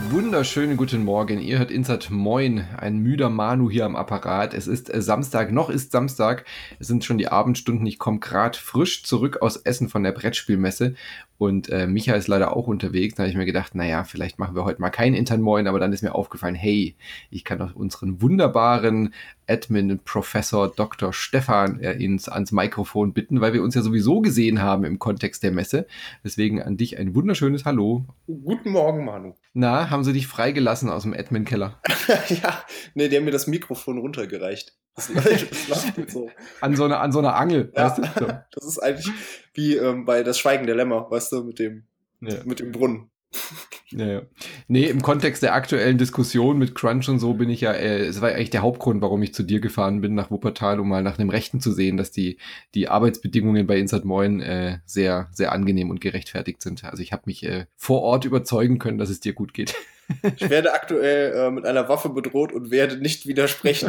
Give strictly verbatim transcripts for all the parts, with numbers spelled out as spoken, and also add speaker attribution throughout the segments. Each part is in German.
Speaker 1: wunderschönen guten Morgen. Ihr hört Insert Moin, ein müder Manu hier am Apparat. Es ist äh, Samstag, noch ist Samstag. Es sind schon die Abendstunden. Ich komme gerade frisch zurück aus Essen von der Brettspielmesse und äh, Micha ist leider auch unterwegs. Da habe ich mir gedacht, naja, vielleicht machen wir heute mal kein Insert Moin, aber dann ist mir aufgefallen, hey, ich kann doch unseren wunderbaren Admin Professor Doktor Stefan äh, ins, ans Mikrofon bitten, weil wir uns ja sowieso gesehen haben im Kontext der Messe. Deswegen an dich ein wunderschönes Hallo.
Speaker 2: Guten Morgen, Manu.
Speaker 1: Na, haben sie dich freigelassen aus dem Admin-Keller?
Speaker 2: Ja, nee, die haben mir das Mikrofon runtergereicht. Das, das läuft jetzt so.
Speaker 1: An so einer, an so einer Angel,
Speaker 2: Ja,
Speaker 1: weißt du? So.
Speaker 2: das ist eigentlich wie ähm, bei Das Schweigen der Lämmer, weißt du, mit dem,
Speaker 1: Ja.
Speaker 2: mit dem Brunnen.
Speaker 1: Ja, ja. Nee, im Kontext der aktuellen Diskussion mit Crunch und so bin ich ja, äh, es war eigentlich der Hauptgrund, warum ich zu dir gefahren bin nach Wuppertal, um mal nach einem Rechten zu sehen, dass die, die Arbeitsbedingungen bei Insert Moin äh, sehr, sehr angenehm und gerechtfertigt sind. Also ich habe mich äh, vor Ort überzeugen können, dass es dir gut geht.
Speaker 2: Ich werde aktuell äh, mit einer Waffe bedroht und werde nicht widersprechen.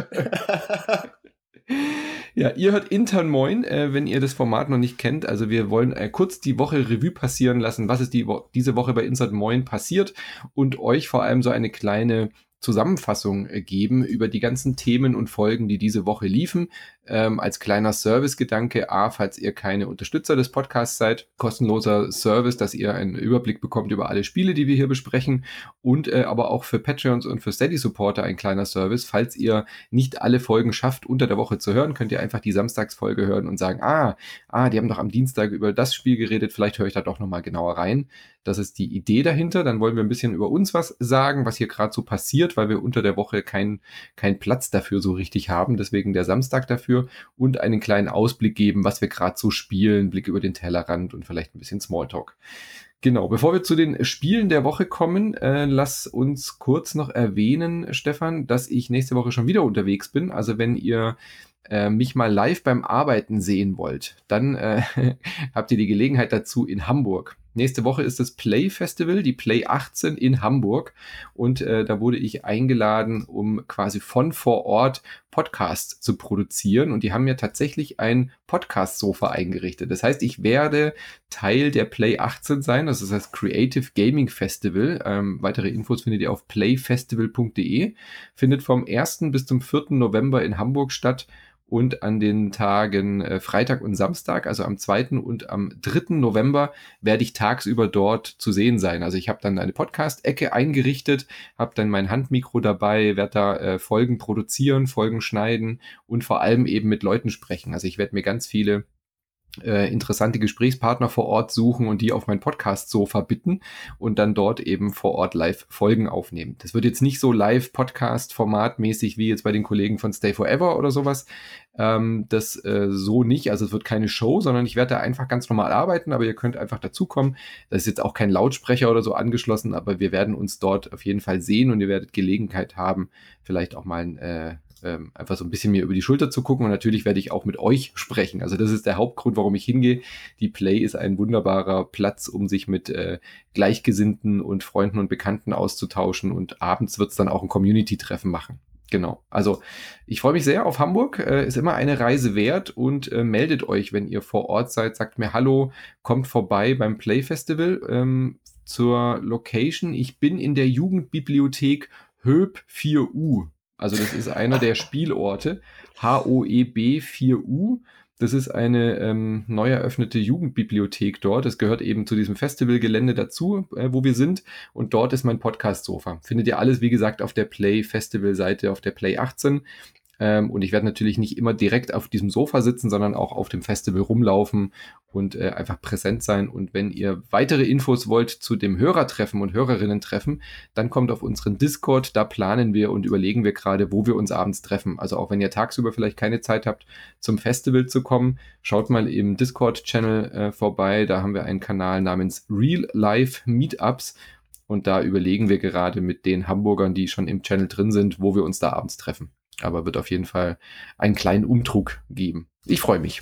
Speaker 1: Ja, ihr hört Intern Moin, äh, wenn ihr das Format noch nicht kennt. Also wir wollen äh, kurz die Woche Revue passieren lassen, was ist die Wo- diese Woche bei Insert Moin passiert und euch vor allem so eine kleine Zusammenfassung äh, geben über die ganzen Themen und Folgen, die diese Woche liefen. Ähm, als kleiner Servicegedanke, A, falls ihr keine Unterstützer des Podcasts seid, kostenloser Service, dass ihr einen Überblick bekommt über alle Spiele, die wir hier besprechen und äh, aber auch für Patreons und für Steady-Supporter ein kleiner Service. Falls ihr nicht alle Folgen schafft, unter der Woche zu hören, könnt ihr einfach die Samstagsfolge hören und sagen, ah, ah, die haben doch am Dienstag über das Spiel geredet, vielleicht höre ich da doch nochmal genauer rein. Das ist die Idee dahinter. Dann wollen wir ein bisschen über uns was sagen, was hier gerade so passiert, weil wir unter der Woche keinen keinen Platz dafür so richtig haben. Deswegen der Samstag dafür und einen kleinen Ausblick geben, was wir gerade so spielen, Blick über den Tellerrand und vielleicht ein bisschen Smalltalk. Genau, bevor wir zu den Spielen der Woche kommen, äh, lass uns kurz noch erwähnen, Stefan, dass ich nächste Woche schon wieder unterwegs bin. Also wenn ihr äh, mich mal live beim Arbeiten sehen wollt, dann äh, habt ihr die Gelegenheit dazu in Hamburg. Nächste Woche ist das Play Festival, die Play achtzehn in Hamburg und äh, da wurde ich eingeladen, um quasi von vor Ort Podcasts zu produzieren und die haben mir tatsächlich ein Podcast-Sofa eingerichtet. Das heißt, ich werde Teil der Play achtzehn sein, das ist das Creative Gaming Festival. Ähm, weitere Infos findet ihr auf playfestival punkt de, findet vom ersten bis zum vierten November in Hamburg statt. Und an den Tagen äh, Freitag und Samstag, also am zweiten und am dritten November, werde ich tagsüber dort zu sehen sein. Also ich habe dann eine Podcast-Ecke eingerichtet, habe dann mein Handmikro dabei, werde da äh, Folgen produzieren, Folgen schneiden und vor allem eben mit Leuten sprechen. Also ich werde mir ganz viele äh, interessante Gesprächspartner vor Ort suchen und die auf mein Podcast-Sofa bitten und dann dort eben vor Ort live Folgen aufnehmen. Das wird jetzt nicht so live-Podcast-formatmäßig wie jetzt bei den Kollegen von Stay Forever oder sowas. Ähm, das äh, so nicht. Also es wird keine Show, sondern ich werde da einfach ganz normal arbeiten, aber ihr könnt einfach dazukommen. Da ist jetzt auch kein Lautsprecher oder so angeschlossen, aber wir werden uns dort auf jeden Fall sehen und ihr werdet Gelegenheit haben, vielleicht auch mal ein äh, Ähm, einfach so ein bisschen mir über die Schulter zu gucken und natürlich werde ich auch mit euch sprechen. Also das ist der Hauptgrund, warum ich hingehe. Die Play ist ein wunderbarer Platz, um sich mit äh, Gleichgesinnten und Freunden und Bekannten auszutauschen und abends wird es dann auch ein Community-Treffen machen. Genau, also ich freue mich sehr auf Hamburg, äh, ist immer eine Reise wert und äh, meldet euch, wenn ihr vor Ort seid, sagt mir Hallo, kommt vorbei beim Play Festival ähm, zur Location. Ich bin in der Jugendbibliothek Höb vier U. Also das ist einer der Spielorte, H O E B vier U. Das ist eine ähm, neu eröffnete Jugendbibliothek dort. Das gehört eben zu diesem Festivalgelände dazu, äh, wo wir sind. Und dort ist mein Podcast-Sofa. Findet ihr alles, wie gesagt, auf der Play-Festival-Seite, auf der Play achtzehn. Ähm, und ich werde natürlich nicht immer direkt auf diesem Sofa sitzen, sondern auch auf dem Festival rumlaufen und äh, einfach präsent sein. Und wenn ihr weitere Infos wollt zu dem Hörertreffen und Hörerinnen-Treffen, dann kommt auf unseren Discord. Da planen wir und überlegen wir gerade, wo wir uns abends treffen. Also auch wenn ihr tagsüber vielleicht keine Zeit habt, zum Festival zu kommen, schaut mal im Discord-Channel äh, vorbei. Da haben wir einen Kanal namens Real Life Meetups. Und da überlegen wir gerade mit den Hamburgern, die schon im Channel drin sind, wo wir uns da abends treffen. Aber wird auf jeden Fall einen kleinen Umdruck geben. Ich freue mich.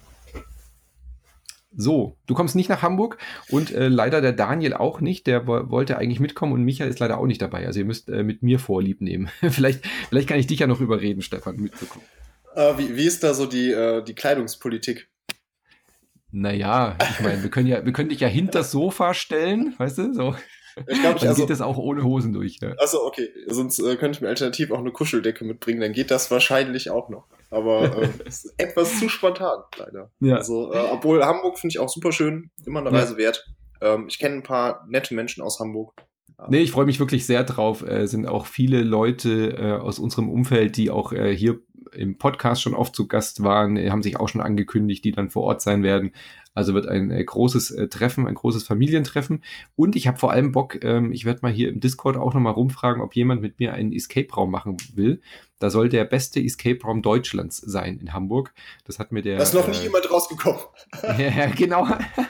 Speaker 1: So, du kommst nicht nach Hamburg und äh, leider der Daniel auch nicht. Der wo- wollte eigentlich mitkommen und Micha ist leider auch nicht dabei. Also ihr müsst äh, mit mir Vorlieb nehmen. vielleicht, vielleicht kann ich dich ja noch überreden, Stefan, mitzukommen.
Speaker 2: Äh, wie, wie ist da so die, äh, die Kleidungspolitik?
Speaker 1: Naja, ich meine, wir können ja, wir können dich ja hinter das Sofa stellen, weißt du, so.
Speaker 2: Ich glaube, ich
Speaker 1: Dann
Speaker 2: also.
Speaker 1: geht das auch ohne Hosen durch. Ja.
Speaker 2: Achso, okay. Sonst äh, könnte ich mir alternativ auch eine Kuscheldecke mitbringen, dann geht das wahrscheinlich auch noch. Aber äh, ist etwas zu spontan, leider.
Speaker 1: Ja.
Speaker 2: Also, äh, obwohl Hamburg finde ich auch super schön, immer eine
Speaker 1: Ja.
Speaker 2: Reise wert. Ähm, ich kenne ein paar nette Menschen aus Hamburg. Ja.
Speaker 1: Nee, ich freue mich wirklich sehr drauf. Es sind auch viele Leute äh, aus unserem Umfeld, die auch äh, hier im Podcast schon oft zu Gast waren, äh, haben sich auch schon angekündigt, die dann vor Ort sein werden. Also wird ein äh, großes äh, Treffen, ein großes Familientreffen. Und ich habe vor allem Bock, ähm, ich werde mal hier im Discord auch nochmal rumfragen, ob jemand mit mir einen Escape-Raum machen will. Da soll der beste Escape-Raum Deutschlands sein in Hamburg. Das hat mir der...
Speaker 2: Da ist noch
Speaker 1: äh,
Speaker 2: nie jemand rausgekommen.
Speaker 1: Ja, genau.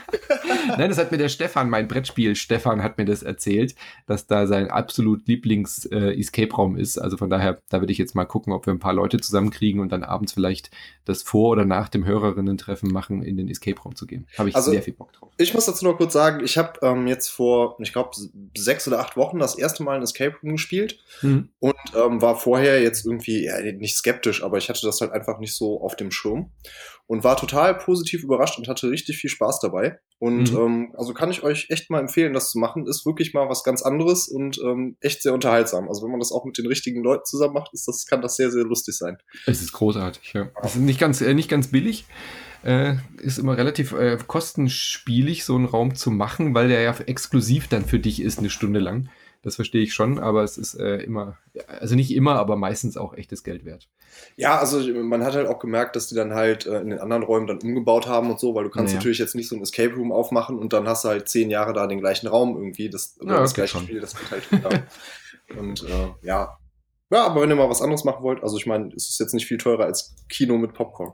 Speaker 1: Nein, das hat mir der Stefan, mein Brettspiel Stefan, hat mir das erzählt, dass da sein absolut Lieblings-Escape-Raum ist. Also von daher, da würde ich jetzt mal gucken, ob wir ein paar Leute zusammenkriegen und dann abends vielleicht das vor oder nach dem Hörerinnen-Treffen machen, in den Escape-Raum zu gehen. Habe ich
Speaker 2: Also,
Speaker 1: sehr viel Bock drauf.
Speaker 2: Ich muss dazu noch kurz sagen, ich habe ähm, jetzt vor, ich glaube, sechs oder acht Wochen das erste Mal ein Escape Room gespielt
Speaker 1: Mhm.
Speaker 2: und ähm, war vorher jetzt irgendwie, ja, nicht skeptisch, aber ich hatte das halt einfach nicht so auf dem Schirm und war total positiv überrascht und hatte richtig viel Spaß dabei. Und
Speaker 1: Mhm.
Speaker 2: ähm, also kann ich euch echt mal empfehlen, das zu machen. Ist wirklich mal was ganz anderes und ähm, echt sehr unterhaltsam. Also wenn man das auch mit den richtigen Leuten zusammen macht, ist das, kann das sehr, sehr lustig sein.
Speaker 1: Es ist großartig, ja. Es ist nicht ganz, äh, nicht ganz billig. Äh, ist immer relativ äh, kostenspielig, so einen Raum zu machen, weil der ja exklusiv dann für dich ist, eine Stunde lang. Das verstehe ich schon, aber es ist äh, immer, also nicht immer, aber meistens auch echtes Geld wert.
Speaker 2: Ja, also man hat halt auch gemerkt, dass die dann halt äh, in den anderen Räumen dann umgebaut haben und so, weil du kannst
Speaker 1: Naja.
Speaker 2: natürlich jetzt nicht so ein Escape Room aufmachen und dann hast du halt zehn Jahre da den gleichen Raum irgendwie, das, oder
Speaker 1: Ja,
Speaker 2: das
Speaker 1: okay,
Speaker 2: gleiche
Speaker 1: schon.
Speaker 2: Spiel, das geht halt wieder. Und äh, ja. Ja, aber wenn ihr mal was anderes machen wollt, also ich meine, es ist jetzt nicht viel teurer als Kino mit Popcorn.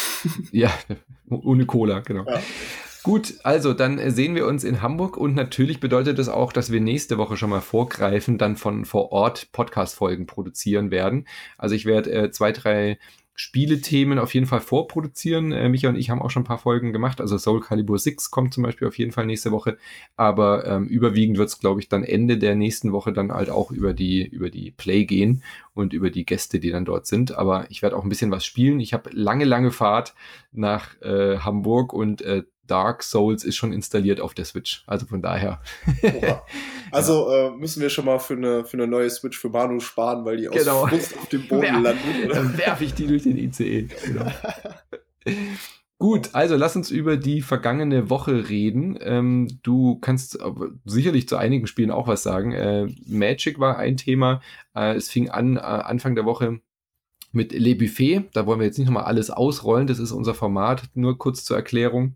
Speaker 1: Ja, ohne Cola, genau.
Speaker 2: Ja.
Speaker 1: Gut, also dann äh, sehen wir uns in Hamburg und natürlich bedeutet das auch, dass wir nächste Woche schon mal vorgreifen, dann von vor Ort Podcast-Folgen produzieren werden. Also ich werde äh, zwei, drei Spielethemen auf jeden Fall vorproduzieren. Äh, Micha und ich haben auch schon ein paar Folgen gemacht. Also Soul Calibur sechs kommt zum Beispiel auf jeden Fall nächste Woche. Aber ähm, überwiegend wird es, glaube ich, dann Ende der nächsten Woche dann halt auch über die, über die Play gehen und über die Gäste, die dann dort sind. Aber ich werde auch ein bisschen was spielen. Ich habe lange, lange Fahrt nach äh, Hamburg und äh, Dark Souls ist schon installiert auf der Switch. Also von daher.
Speaker 2: Oha. Also äh, müssen wir schon mal für eine, für eine neue Switch für Manu sparen, weil die aus
Speaker 1: Genau.
Speaker 2: Frust auf dem Boden
Speaker 1: Wer-
Speaker 2: landet. Oder?
Speaker 1: Dann werfe ich die durch den I C E. Genau. Gut, also lass uns über die vergangene Woche reden. Ähm, du kannst aber sicherlich zu einigen Spielen auch was sagen. Äh, Magic war ein Thema. Äh, es fing an äh, Anfang der Woche mit Le Buffet. Da wollen wir jetzt nicht nochmal alles ausrollen. Das ist unser Format. Nur kurz zur Erklärung.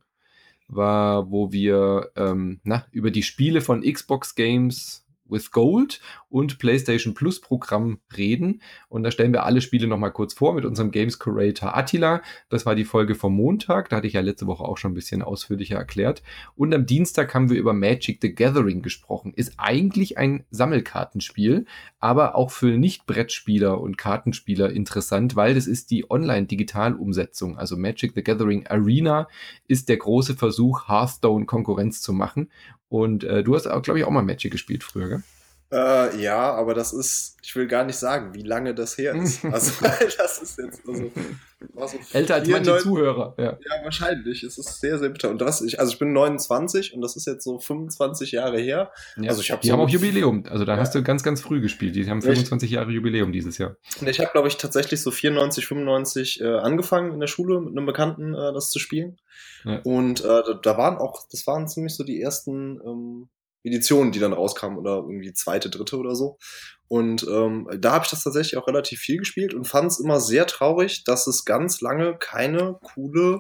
Speaker 1: War, wo wir ähm, na, über die Spiele von Xbox Games with Gold und PlayStation Plus Programm reden. Und da stellen wir alle Spiele nochmal kurz vor mit unserem Games Curator Attila. Das war die Folge vom Montag. Da hatte ich ja letzte Woche auch schon ein bisschen ausführlicher erklärt. Und am Dienstag haben wir über Magic the Gathering gesprochen. Ist eigentlich ein Sammelkartenspiel, aber auch für Nicht-Brettspieler und Kartenspieler interessant, weil das ist die Online-Digital-Umsetzung. Also Magic the Gathering Arena ist der große Versuch, Hearthstone Konkurrenz zu machen. Und äh, du hast, glaube ich, auch mal Magic gespielt früher, gell?
Speaker 2: Äh, ja, aber das ist, ich will gar nicht sagen, wie lange das her ist. Also, das ist jetzt, also, war so
Speaker 1: Älter als manche
Speaker 2: vierundneunzig
Speaker 1: Zuhörer, ja.
Speaker 2: Ja, wahrscheinlich. Es ist sehr, sehr bitter. Und das, ich, also ich bin neunundzwanzig und das ist jetzt so fünfundzwanzig Jahre her.
Speaker 1: Ja.
Speaker 2: Also ich habe
Speaker 1: die
Speaker 2: so
Speaker 1: haben auch
Speaker 2: mit-
Speaker 1: Jubiläum. Also da
Speaker 2: Ja.
Speaker 1: hast du ganz, ganz früh gespielt. Die haben
Speaker 2: Richtig.
Speaker 1: fünfundzwanzig Jahre Jubiläum dieses Jahr.
Speaker 2: Und ich habe, glaube ich, tatsächlich so vierundneunzig, fünfundneunzig äh, angefangen in der Schule mit einem Bekannten äh, das zu spielen.
Speaker 1: Ja.
Speaker 2: Und äh, da, da waren auch, das waren ziemlich so die ersten ähm, Editionen, die dann rauskamen oder irgendwie zweite, dritte oder so. Und ähm, da habe ich das tatsächlich auch relativ viel gespielt und fand es immer sehr traurig, dass es ganz lange keine coole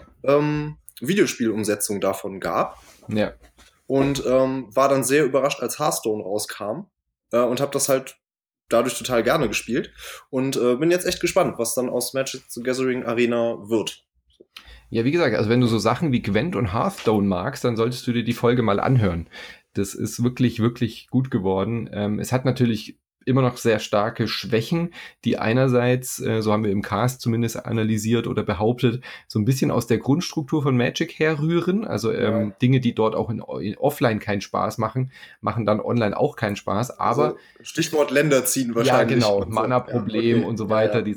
Speaker 2: ähm, Videospielumsetzung davon gab.
Speaker 1: Ja.
Speaker 2: Und ähm, war dann sehr überrascht, als Hearthstone rauskam äh, und habe das halt dadurch total gerne gespielt und äh, bin jetzt echt gespannt, was dann aus Magic the Gathering Arena wird.
Speaker 1: Ja, wie gesagt, also wenn du so Sachen wie Gwent und Hearthstone magst, dann solltest du dir die Folge mal anhören. Das ist wirklich, wirklich gut geworden. Ähm, es hat natürlich immer noch sehr starke Schwächen, die einerseits, äh, so haben wir im Cast zumindest analysiert oder behauptet, so ein bisschen aus der Grundstruktur von Magic herrühren. Also ähm,
Speaker 2: Ja.
Speaker 1: Dinge, die dort auch in, in Offline keinen Spaß machen, machen dann online auch keinen Spaß. Aber
Speaker 2: Also, Stichwort Länder ziehen
Speaker 1: ja,
Speaker 2: wahrscheinlich.
Speaker 1: genau,
Speaker 2: und so.
Speaker 1: Mana-Problem
Speaker 2: Ja, okay.
Speaker 1: und so
Speaker 2: Ja,
Speaker 1: weiter,
Speaker 2: ja.
Speaker 1: dieser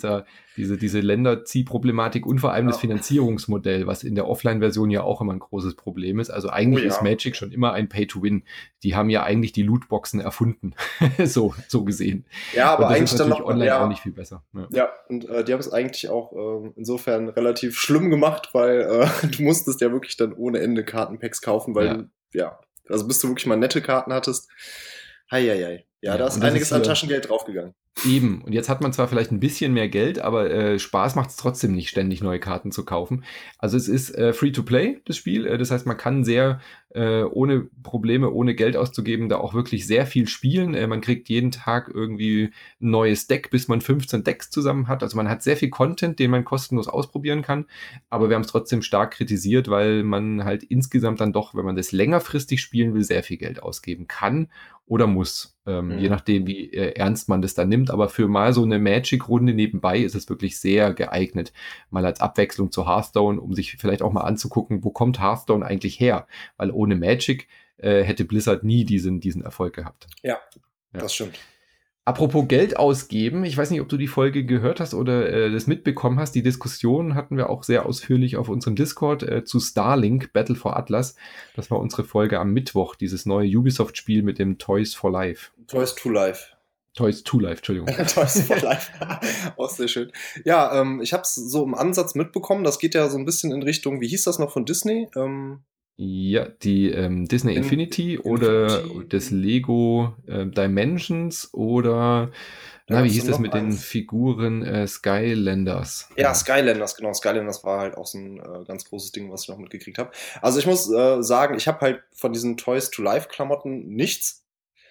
Speaker 1: Diese, diese Länderziehproblematik und vor allem
Speaker 2: Ja.
Speaker 1: das Finanzierungsmodell, was in der Offline-Version ja auch immer ein großes Problem ist. Also eigentlich
Speaker 2: Oh ja.
Speaker 1: ist Magic schon immer ein Pay-to-Win. Die haben ja eigentlich die Lootboxen erfunden, so, so gesehen.
Speaker 2: Ja, aber
Speaker 1: und das
Speaker 2: eigentlich
Speaker 1: ist
Speaker 2: dann
Speaker 1: natürlich
Speaker 2: noch
Speaker 1: online
Speaker 2: ja,
Speaker 1: auch nicht viel besser. Ja,
Speaker 2: ja und äh, die haben es eigentlich auch ähm, insofern relativ schlimm gemacht, weil äh, du musstest ja wirklich dann ohne Ende Kartenpacks kaufen, weil
Speaker 1: Ja.
Speaker 2: du, ja, also bis du wirklich mal nette Karten hattest. Heieiei. Ja,
Speaker 1: Ja,
Speaker 2: da ist
Speaker 1: und das
Speaker 2: einiges
Speaker 1: ist
Speaker 2: an
Speaker 1: hier-
Speaker 2: Taschengeld draufgegangen.
Speaker 1: Eben. Und jetzt hat man zwar vielleicht ein bisschen mehr Geld, aber äh, Spaß macht es trotzdem nicht, ständig neue Karten zu kaufen. Also es ist äh, Free-to-Play, das Spiel. Äh, das heißt, man kann sehr äh, ohne Probleme, ohne Geld auszugeben, da auch wirklich sehr viel spielen. Äh, man kriegt jeden Tag irgendwie ein neues Deck, bis man fünfzehn Decks zusammen hat. Also man hat sehr viel Content, den man kostenlos ausprobieren kann. Aber wir haben es trotzdem stark kritisiert, weil man halt insgesamt dann doch, wenn man das längerfristig spielen will, sehr viel Geld ausgeben kann oder muss. Ähm,
Speaker 2: Mhm.
Speaker 1: Je nachdem, wie äh, ernst man das dann nimmt. Aber für mal so eine Magic-Runde nebenbei ist es wirklich sehr geeignet. Mal als Abwechslung zu Hearthstone, um sich vielleicht auch mal anzugucken, wo kommt Hearthstone eigentlich her? Weil ohne Magic äh, hätte Blizzard nie diesen, diesen Erfolg gehabt.
Speaker 2: Ja,
Speaker 1: Ja.
Speaker 2: das stimmt.
Speaker 1: Apropos Geld ausgeben, ich weiß nicht, ob du die Folge gehört hast oder äh, das mitbekommen hast. Die Diskussion hatten wir auch sehr ausführlich auf unserem Discord äh, zu Starlink, Battle for Atlas. Das war unsere Folge am Mittwoch, dieses neue Ubisoft-Spiel mit dem Toys for Life.
Speaker 2: Toys to Life.
Speaker 1: Toys to Life, Entschuldigung.
Speaker 2: Toys for Life. Auch sehr schön. Ja, ähm, ich habe es so im Ansatz mitbekommen. Das geht ja so ein bisschen in Richtung, wie hieß das noch von Disney? Ähm,
Speaker 1: Ja, die ähm, Disney
Speaker 2: In-
Speaker 1: Infinity oder
Speaker 2: Infinity.
Speaker 1: das Lego äh, Dimensions oder,
Speaker 2: Da
Speaker 1: na, wie
Speaker 2: gab's
Speaker 1: hieß
Speaker 2: dann
Speaker 1: das
Speaker 2: noch
Speaker 1: mit den
Speaker 2: eins.
Speaker 1: Figuren äh, Skylanders?
Speaker 2: Ja, Skylanders, genau. Skylanders war halt auch so ein äh, ganz großes Ding, was ich noch mitgekriegt habe. Also ich muss äh, sagen, ich habe halt von diesen Toys-to-Life-Klamotten nichts.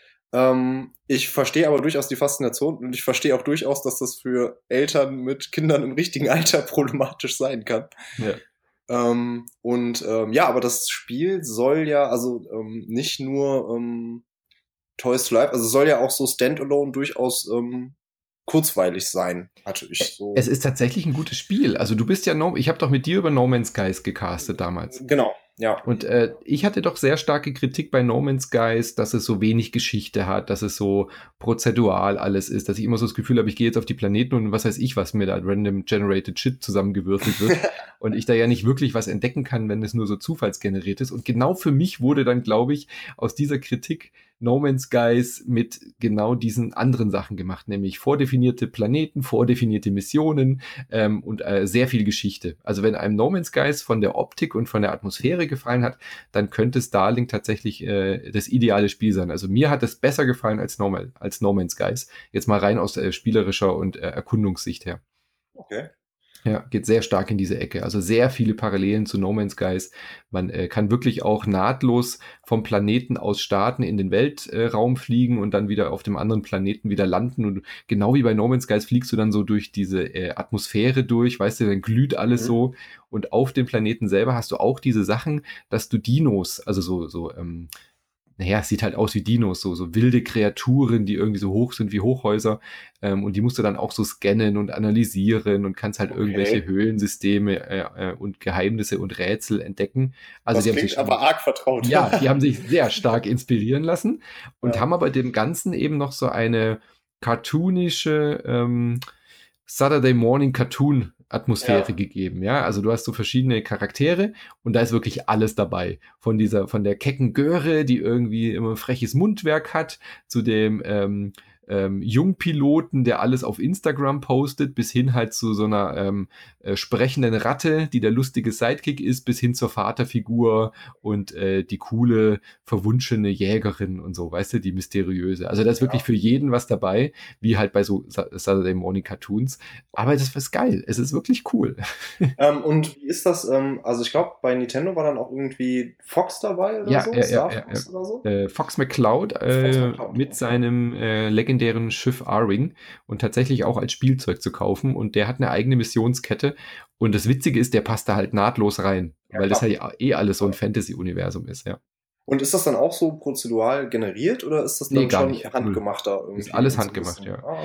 Speaker 2: Ähm, ich verstehe aber durchaus die Faszination und ich verstehe auch durchaus, dass das für Eltern mit Kindern im richtigen Alter problematisch sein kann.
Speaker 1: Ja.
Speaker 2: Ähm, und ähm, ja, aber das Spiel soll ja, also ähm, nicht nur ähm, Toys to Life, also soll ja auch so Standalone durchaus ähm, kurzweilig sein, hatte ich so.
Speaker 1: Es ist tatsächlich ein gutes Spiel. Also du bist ja, no ich habe doch mit dir über No Man's Skies gecastet damals.
Speaker 2: Genau, ja.
Speaker 1: Und äh, ich hatte doch sehr starke Kritik bei No Man's Skies, dass es so wenig Geschichte hat, dass es so prozedural alles ist, dass ich immer so das Gefühl habe, ich gehe jetzt auf die Planeten und was weiß ich, was mir da random generated Shit zusammengewürfelt wird und ich da ja nicht wirklich was entdecken kann, wenn es nur so zufallsgeneriert ist. Und genau für mich wurde dann, glaube ich, aus dieser Kritik No Man's Skies mit genau diesen anderen Sachen gemacht, nämlich vordefinierte Planeten, vordefinierte Missionen ähm, und äh, sehr viel Geschichte. Also wenn einem No Man's Skies von der Optik und von der Atmosphäre gefallen hat, dann könnte Starlink tatsächlich äh, das ideale Spiel sein. Also mir hat es besser gefallen als No, als No Man's Skies. Jetzt mal rein aus äh, spielerischer und äh, Erkundungssicht her.
Speaker 2: Okay.
Speaker 1: Ja, geht sehr stark in diese Ecke. Also sehr viele Parallelen zu No Man's Skies. Man äh, kann wirklich auch nahtlos vom Planeten aus starten, in den Weltraum äh, fliegen und dann wieder auf dem anderen Planeten wieder landen. Und genau wie bei No Man's Skies fliegst du dann so durch diese äh, Atmosphäre durch, weißt du, dann glüht alles
Speaker 2: Mhm.
Speaker 1: so. Und auf dem Planeten selber hast du auch diese Sachen, dass du Dinos, also so, so, ähm, naja, es sieht halt aus wie Dinos, so, so wilde Kreaturen, die irgendwie so hoch sind wie Hochhäuser. Ähm, und die musst du dann auch so scannen und analysieren und kannst halt
Speaker 2: Okay.
Speaker 1: irgendwelche Höhlensysteme äh, äh, und Geheimnisse und Rätsel entdecken. Also
Speaker 2: das
Speaker 1: die haben
Speaker 2: klingt
Speaker 1: sich schon,
Speaker 2: aber arg vertraut.
Speaker 1: ja, die haben sich sehr stark inspirieren lassen und
Speaker 2: Ja.
Speaker 1: haben aber dem Ganzen eben noch so eine cartoonische ähm, Saturday Morning Cartoon Atmosphäre
Speaker 2: Ja.
Speaker 1: gegeben, ja, also du hast so verschiedene Charaktere und da ist wirklich alles dabei, von dieser, von der kecken Göre, die irgendwie immer ein freches Mundwerk hat, zu dem ähm, ähm, Jungpiloten, der alles auf Instagram postet, bis hin halt zu so einer ähm, äh, sprechenden Ratte, die der lustige Sidekick ist, bis hin zur Vaterfigur und äh, die coole, verwunschene Jägerin und so, weißt du, die mysteriöse. Also da ist
Speaker 2: Ja.
Speaker 1: wirklich für jeden was dabei, wie halt bei so Sa- Saturday Morning Cartoons. Aber das ist geil. Es ist wirklich cool.
Speaker 2: Ähm, und wie ist das? Ähm, also ich glaube, bei Nintendo war dann auch irgendwie Fox dabei oder
Speaker 1: Ja,
Speaker 2: so?
Speaker 1: ja, ja,
Speaker 2: Star
Speaker 1: ja,
Speaker 2: Fox oder so?
Speaker 1: Äh, Fox McCloud, äh,
Speaker 2: Fox McCloud,
Speaker 1: mit
Speaker 2: okay.
Speaker 1: seinem äh, legendären Schiff R-Wing und tatsächlich auch als Spielzeug zu kaufen. Und der hat eine eigene Missionskette. Und das Witzige ist, der passt da halt nahtlos rein,
Speaker 2: Ja,
Speaker 1: weil das
Speaker 2: klar.
Speaker 1: halt eh alles so ein Fantasy-Universum ist, ja.
Speaker 2: Und ist das dann auch so prozedural generiert oder ist das
Speaker 1: Nee,
Speaker 2: dann
Speaker 1: gar
Speaker 2: schon
Speaker 1: nicht.
Speaker 2: handgemachter irgendwie?
Speaker 1: Ist alles
Speaker 2: und so ein
Speaker 1: handgemacht,
Speaker 2: bisschen?
Speaker 1: ja.
Speaker 2: Ah, okay.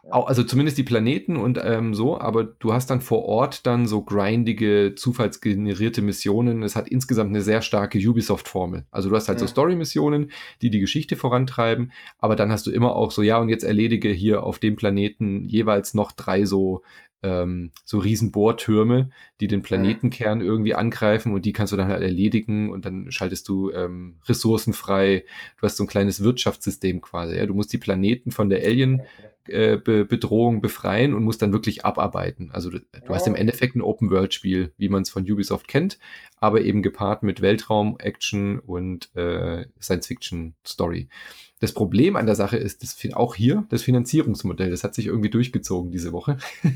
Speaker 1: Au- Also zumindest die Planeten und ähm, so, aber du hast dann vor Ort dann so grindige, zufallsgenerierte Missionen. Es hat insgesamt eine sehr starke Ubisoft-Formel. Also du hast halt so
Speaker 2: Mhm.
Speaker 1: Story-Missionen, die die Geschichte vorantreiben, aber dann hast du immer auch so, ja, und jetzt erledige hier auf dem Planeten jeweils noch drei so ähm, so riesen Bohrtürme, die den
Speaker 2: Mhm.
Speaker 1: Planetenkern irgendwie angreifen und die kannst du dann halt erledigen und dann schaltest du ähm, Ressourcen frei. Du hast so ein kleines Wirtschaftssystem quasi. Ja? Du musst die Planeten von der Alien
Speaker 2: Okay.
Speaker 1: äh, Be Bedrohung befreien und musst dann wirklich abarbeiten. Also du, du hast im
Speaker 2: Oh.
Speaker 1: Endeffekt ein Open-World-Spiel, wie man es von Ubisoft kennt, aber eben gepaart mit Weltraum, Action und äh, Science-Fiction-Story. Das Problem an der Sache ist, das, auch hier das Finanzierungsmodell, das hat sich irgendwie durchgezogen diese Woche.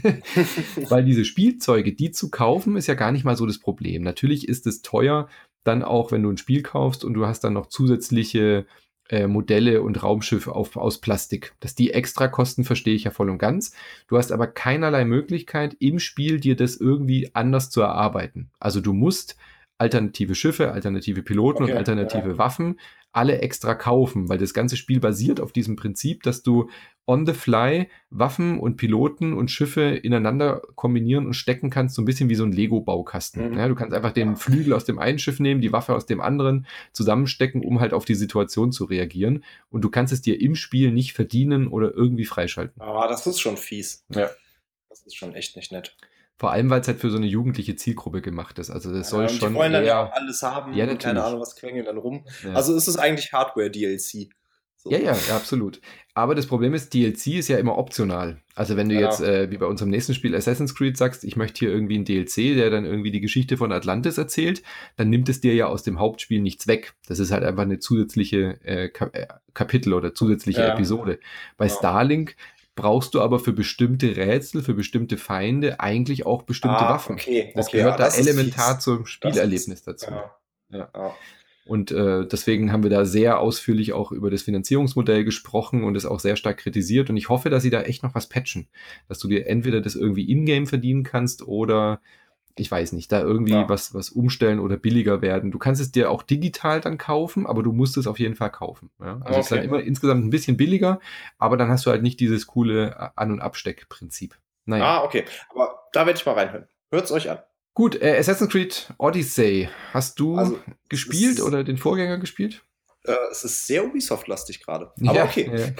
Speaker 1: Weil diese Spielzeuge, die zu kaufen, ist ja gar nicht mal so das Problem. Natürlich ist es teuer, dann auch, wenn du ein Spiel kaufst und du hast dann noch zusätzliche äh, Modelle und Raumschiffe auf, aus Plastik. Dass die extra kosten, verstehe ich ja voll und ganz. Du hast aber keinerlei Möglichkeit, im Spiel dir das irgendwie anders zu erarbeiten. Also du musst alternative Schiffe, alternative Piloten und
Speaker 2: Okay, ja.
Speaker 1: alternative Waffen alle extra kaufen, weil das ganze Spiel basiert auf diesem Prinzip, dass du on the fly Waffen und Piloten und Schiffe ineinander kombinieren und stecken kannst, so ein bisschen wie so ein Lego-Baukasten. Ja,
Speaker 2: Mhm.
Speaker 1: du kannst einfach den
Speaker 2: Ja.
Speaker 1: Flügel aus dem einen Schiff nehmen, die Waffe aus dem anderen, zusammenstecken, um halt auf die Situation zu reagieren. Und du kannst es dir im Spiel nicht verdienen oder irgendwie freischalten.
Speaker 2: Aber das ist schon fies.
Speaker 1: Ja.
Speaker 2: Das ist schon echt nicht nett.
Speaker 1: Vor allem, weil es halt für so eine jugendliche Zielgruppe gemacht ist. Also das soll
Speaker 2: Ja, und die
Speaker 1: schon
Speaker 2: wollen dann ja auch
Speaker 1: eher,
Speaker 2: alles
Speaker 1: ja,
Speaker 2: haben und keine
Speaker 1: natürlich.
Speaker 2: Ahnung, was quengeln dann rum.
Speaker 1: Ja.
Speaker 2: Also ist es eigentlich Hardware-D L C.
Speaker 1: Ja,
Speaker 2: So.
Speaker 1: ja, ja, absolut. Aber das Problem ist, D L C ist ja immer optional. Also wenn du jetzt,
Speaker 2: Ja.
Speaker 1: äh, wie bei unserem nächsten Spiel Assassin's Creed sagst, ich möchte hier irgendwie einen D L C, der dann irgendwie die Geschichte von Atlantis erzählt, dann nimmt es dir ja aus dem Hauptspiel nichts weg. Das ist halt einfach eine zusätzliche äh, Kap äh, Kapitel oder zusätzliche
Speaker 2: Ja.
Speaker 1: Episode. Bei
Speaker 2: Ja.
Speaker 1: Starlink brauchst du aber für bestimmte Rätsel, für bestimmte Feinde eigentlich auch bestimmte
Speaker 2: Ah,
Speaker 1: Waffen.
Speaker 2: okay,
Speaker 1: Das
Speaker 2: okay, ah,
Speaker 1: gehört da
Speaker 2: das ist
Speaker 1: elementar
Speaker 2: fies.
Speaker 1: zum
Speaker 2: Das ist,
Speaker 1: Spielerlebnis dazu.
Speaker 2: ja,
Speaker 1: Ja.
Speaker 2: ja.
Speaker 1: Und äh, deswegen haben wir da sehr ausführlich auch über das Finanzierungsmodell gesprochen und es auch sehr stark kritisiert. Und ich hoffe, dass sie da echt noch was patchen. Dass du dir entweder das irgendwie in-game verdienen kannst oder, ich weiß nicht, da irgendwie
Speaker 2: Ja.
Speaker 1: was, was umstellen oder billiger werden. Du kannst es dir auch digital dann kaufen, aber du musst es auf jeden Fall kaufen. Ja? Also es ist dann
Speaker 2: Okay.
Speaker 1: immer insgesamt ein bisschen billiger, aber dann hast du halt nicht dieses coole An- und Absteckprinzip. Naja.
Speaker 2: Ah, okay. Aber da werde ich mal reinhören. Hört's euch an.
Speaker 1: Gut, äh, Assassin's Creed Odyssey. Hast du
Speaker 2: Also, es
Speaker 1: gespielt
Speaker 2: ist,
Speaker 1: oder den Vorgänger gespielt?
Speaker 2: äh, es ist sehr Ubisoft-lastig gerade. Aber
Speaker 1: Ja,
Speaker 2: okay.
Speaker 1: ja.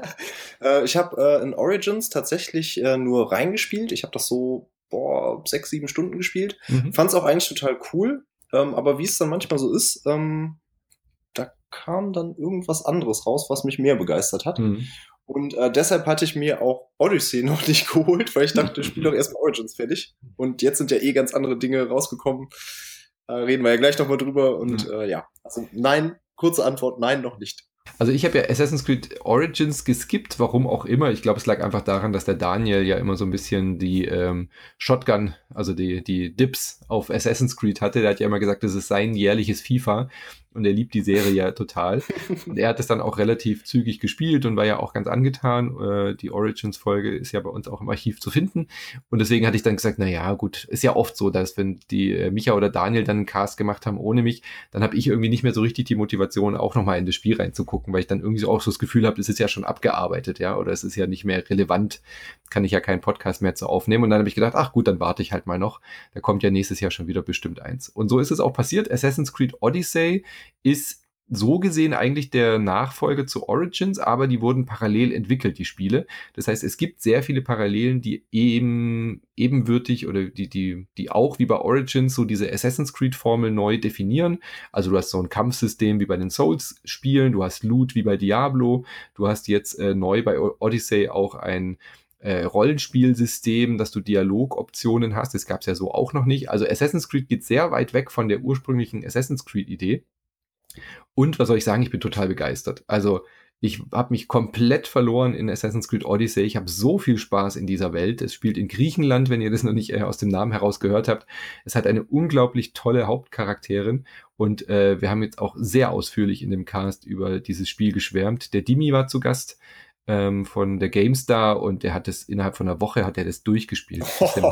Speaker 2: äh, ich habe äh, in Origins tatsächlich äh, nur reingespielt. Ich habe das so, boah, sechs, sieben Stunden gespielt.
Speaker 1: Mhm.
Speaker 2: Fand's auch eigentlich total cool. Ähm, aber wie es dann manchmal so ist, ähm, da kam dann irgendwas anderes raus, was mich mehr begeistert hat.
Speaker 1: Mhm.
Speaker 2: Und äh, deshalb hatte ich mir auch Odyssey noch nicht geholt, weil ich dachte, spiel doch erstmal Origins fertig. Und jetzt sind ja eh ganz andere Dinge rausgekommen. Äh, reden wir ja gleich nochmal drüber. Und
Speaker 1: Mhm.
Speaker 2: äh, ja, also nein, kurze Antwort, nein, noch nicht.
Speaker 1: Also ich habe ja Assassin's Creed Origins geskippt, warum auch immer. Ich glaube, es lag einfach daran, dass der Daniel ja immer so ein bisschen die ähm, Shotgun, also die, die Dips auf Assassin's Creed hatte. Der hat ja immer gesagt, das ist sein jährliches FIFA und er liebt die Serie ja total. Und er hat es dann auch relativ zügig gespielt und war ja auch ganz angetan. Äh, die Origins-Folge ist ja bei uns auch im Archiv zu finden. Und deswegen hatte ich dann gesagt, na ja, gut, ist ja oft so, dass wenn die äh, Micha oder Daniel dann einen Cast gemacht haben ohne mich, dann habe ich irgendwie nicht mehr so richtig die Motivation, auch nochmal in das Spiel reinzugucken, weil ich dann irgendwie so auch so das Gefühl habe, das ist ja schon abgearbeitet, ja, oder es ist ja nicht mehr relevant, kann ich ja keinen Podcast mehr zu aufnehmen. Und dann habe ich gedacht, ach gut, dann warte ich halt mal noch. Da kommt ja nächstes Jahr schon wieder bestimmt eins. Und so ist es auch passiert. Assassin's Creed Odyssey ist so gesehen eigentlich der Nachfolger zu Origins, aber die wurden parallel entwickelt, die Spiele. Das heißt, es gibt sehr viele Parallelen, die eben ebenwürdig oder die, die, die auch wie bei Origins so diese Assassin's Creed-Formel neu definieren. Also du hast so ein Kampfsystem wie bei den Souls-Spielen, du hast Loot wie bei Diablo, du hast jetzt äh, neu bei Odyssey auch ein äh, Rollenspielsystem, dass du Dialogoptionen hast. Das gab es ja so auch noch nicht. Also Assassin's Creed geht sehr weit weg von der ursprünglichen Assassin's Creed-Idee. Und was soll ich sagen, ich bin total begeistert. Also ich habe mich komplett verloren in Assassin's Creed Odyssey. Ich habe so viel Spaß in dieser Welt. Es spielt in Griechenland, wenn ihr das noch nicht äh, aus dem Namen heraus gehört habt. Es hat eine unglaublich tolle Hauptcharakterin. Und äh, wir haben jetzt auch sehr ausführlich in dem Cast über dieses Spiel geschwärmt. Der Dimi war zu Gast ähm, von der GameStar und der hat das innerhalb von einer Woche hat er das durchgespielt.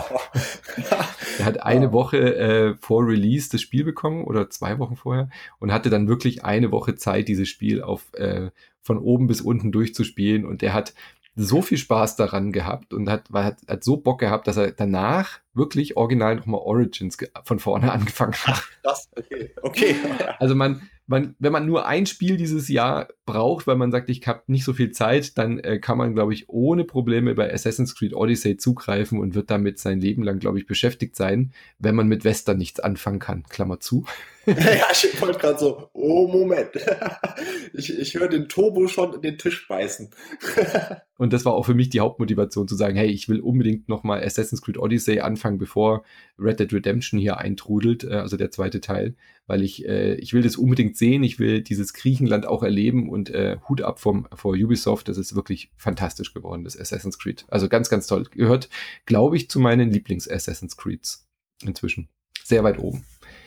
Speaker 1: Er hat eine Woche äh, vor Release das Spiel bekommen oder zwei Wochen vorher und hatte dann wirklich eine Woche Zeit, dieses Spiel auf äh, von oben bis unten durchzuspielen. Und der hat so viel Spaß daran gehabt und hat, war, hat, hat so Bock gehabt, dass er danach wirklich original nochmal Origins ge- von vorne angefangen hat.
Speaker 2: Das, okay. Okay.
Speaker 1: Also man, man, wenn man nur ein Spiel dieses Jahr braucht, weil man sagt, ich habe nicht so viel Zeit, dann äh, kann man, glaube ich, ohne Probleme bei Assassin's Creed Odyssey zugreifen und wird damit sein Leben lang, glaube ich, beschäftigt sein, wenn man mit Western nichts anfangen kann. Klammer zu.
Speaker 2: Ja, ich wollte gerade so, oh Moment. Ich, ich höre den Turbo schon in den Tisch beißen.
Speaker 1: Und das war auch für mich die Hauptmotivation zu sagen, hey, ich will unbedingt nochmal Assassin's Creed Odyssey anfangen, bevor Red Dead Redemption hier eintrudelt, äh, also der zweite Teil, weil ich äh, ich will das unbedingt sehen, ich will dieses Griechenland auch erleben und äh, Hut ab vom, vor Ubisoft, das ist wirklich fantastisch geworden, das Assassin's Creed. Also ganz, ganz toll. Gehört, glaube ich, zu meinen Lieblings-Assassin's Creeds inzwischen. Sehr weit oben.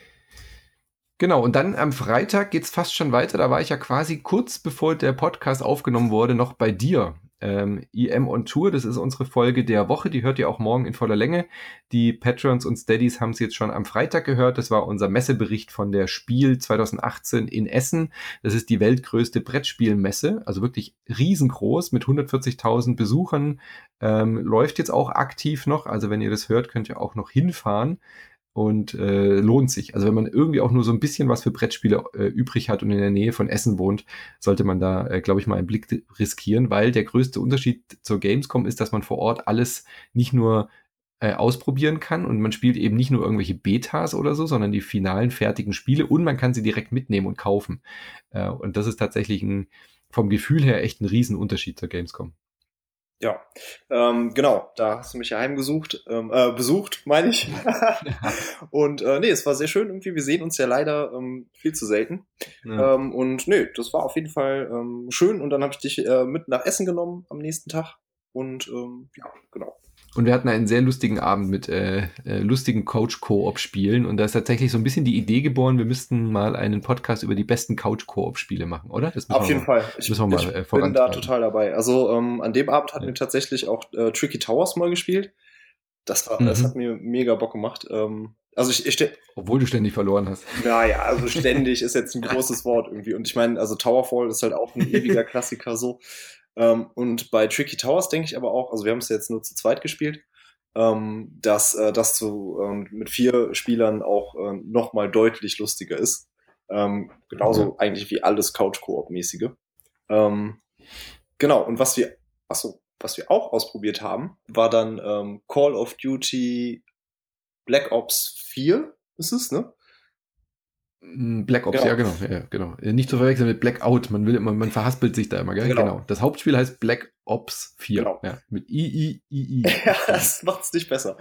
Speaker 1: Genau, und dann am Freitag geht's fast schon weiter. Da war ich ja quasi kurz bevor der Podcast aufgenommen wurde, noch bei dir. Ähm, I M on Tour, das ist unsere Folge der Woche, die hört ihr auch morgen in voller Länge. Die Patrons und Steadies haben es jetzt schon am Freitag gehört. Das war unser Messebericht von der Spiel zwanzig achtzehn in Essen. Das ist die weltgrößte Brettspielmesse, also wirklich riesengroß mit hundertvierzigtausend Besuchern. Ähm, läuft jetzt auch aktiv noch, also wenn ihr das hört, könnt ihr auch noch hinfahren. Und äh, lohnt sich. Also wenn man irgendwie auch nur so ein bisschen was für Brettspiele äh, übrig hat und in der Nähe von Essen wohnt, sollte man da, äh, glaube ich, mal einen Blick riskieren, weil der größte Unterschied zur Gamescom ist, dass man vor Ort alles nicht nur äh, ausprobieren kann und man spielt eben nicht nur irgendwelche Betas oder so, sondern die finalen fertigen Spiele und man kann sie direkt mitnehmen und kaufen. Äh, und das ist tatsächlich ein, vom Gefühl her echt ein Riesenunterschied zur Gamescom.
Speaker 2: Ja, ähm, genau, da hast du mich ja heimgesucht, ähm, äh, besucht, meine ich. Und äh, nee, es war sehr schön irgendwie. Wir sehen uns ja leider ähm, viel zu selten.
Speaker 1: Ja.
Speaker 2: Ähm, und nee, das war auf jeden Fall ähm, schön. Und dann habe ich dich äh, mit nach Essen genommen am nächsten Tag. Und ähm, ja, genau.
Speaker 1: Und wir hatten einen sehr lustigen Abend mit äh, äh, lustigen Couch-Koop-Spielen. Und da ist tatsächlich so ein bisschen die Idee geboren, wir müssten mal einen Podcast über die besten Couch-Koop-Spiele machen, oder? Das müssen
Speaker 2: Auf
Speaker 1: wir
Speaker 2: jeden
Speaker 1: mal,
Speaker 2: Fall. Ich,
Speaker 1: müssen wir mal
Speaker 2: ich
Speaker 1: äh,
Speaker 2: bin da
Speaker 1: vorantreiben.
Speaker 2: total dabei. Also ähm, an dem Abend hatten
Speaker 1: Ja.
Speaker 2: wir tatsächlich auch äh, Tricky Towers mal gespielt. Das war,
Speaker 1: Mhm.
Speaker 2: das hat mir mega Bock gemacht. Ähm, also ich, ich ste-
Speaker 1: Obwohl du ständig verloren hast.
Speaker 2: naja, also ständig ist jetzt ein großes Wort irgendwie. Und ich meine, also Towerfall ist halt auch ein ewiger Klassiker so. Ähm, und bei Tricky Towers denke ich aber auch, also wir haben es jetzt nur zu zweit gespielt, ähm, dass äh, das zu, ähm, mit vier Spielern auch äh, nochmal deutlich lustiger ist. Ähm, genauso eigentlich wie alles Couch-Koop-mäßige. Ähm, genau, und was wir, achso, was wir auch ausprobiert haben, war dann ähm, Call of Duty Black Ops vier, ist es, ne?
Speaker 1: Black Ops,
Speaker 2: Genau.
Speaker 1: ja genau, ja, genau. Nicht zu verwechseln mit Blackout, man will immer, man verhaspelt sich da immer, gell?
Speaker 2: Genau.
Speaker 1: Genau. Das Hauptspiel heißt Black Ops vier.
Speaker 2: Genau.
Speaker 1: Ja, mit I, I, I, I.
Speaker 2: Ja, das macht's nicht besser.